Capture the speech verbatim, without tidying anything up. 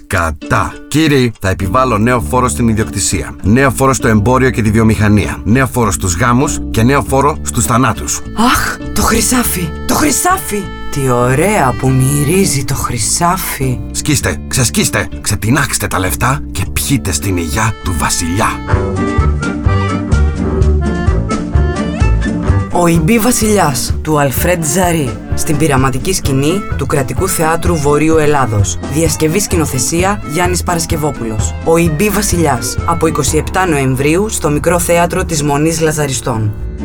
Κατά. Κύριοι, θα επιβάλλω νέο φόρο στην ιδιοκτησία, νέο φόρο στο εμπόριο και τη βιομηχανία, νέο φόρο στους γάμους και νέο φόρο στους θανάτους. Αχ, το χρυσάφι! Το χρυσάφι! Τι ωραία που μυρίζει το χρυσάφι! Σκίστε, ξεσκίστε, ξετινάξτε τα λεφτά και πιείτε στην υγειά του βασιλιά. Ο Ιμπή Βασιλιάς του Αλφρέντ Ζαρί, στην πειραματική σκηνή του Κρατικού Θεάτρου Βορείου Ελλάδος. Διασκευή σκηνοθεσία Γιάννης Παρασκευόπουλος. Ο Ιμπή Βασιλιάς, από εικοστή εβδόμη Νοεμβρίου στο Μικρό Θέατρο της Μονής Λαζαριστών.